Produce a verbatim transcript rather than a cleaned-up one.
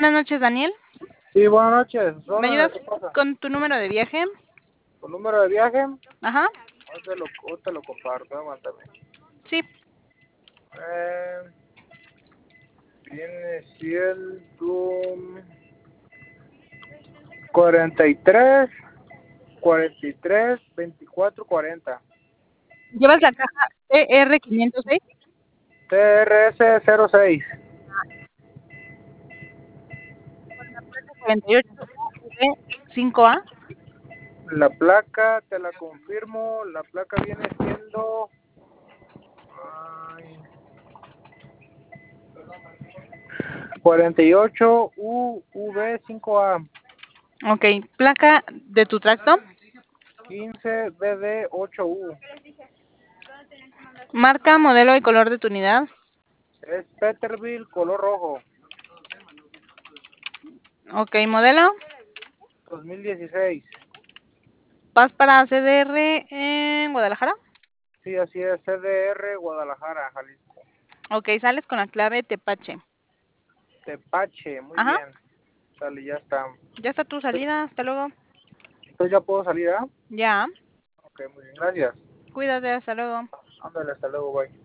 Buenas noches, Daniel. Sí, buenas noches. ¿Me ayudas ¿Qué pasa? con tu número de viaje? ¿Tu número de viaje? Ajá. Hoy te lo, hoy te lo comparto, aguántame. Sí. Eh, viene siendo cuarenta y tres, cuarenta y tres, veinticuatro, cuarenta. ¿Llevas la caja T R quinientos seis? T R S cero seis. cuarenta y ocho U V cinco A. La placa, te la confirmo, la placa viene siendo... Ay, cuarenta y ocho U V cinco A. Ok. ¿Placa de tu tracto? quince B D ocho U. Marca, modelo y color de tu unidad. Es Peterbilt color rojo. Ok. ¿Modelo? dos mil dieciséis. ¿Vas para C D R en Guadalajara? Sí, así es, C D R Guadalajara, Jalisco. Ok. Sales con la clave Tepache. Tepache, muy Ajá. bien. Sale, ya está. Ya está tu salida. Hasta luego. Entonces ya puedo salir, ¿ah? Ya. Ok, muy bien, gracias. Cuídate. Hasta luego. Ándale, hasta luego, bye.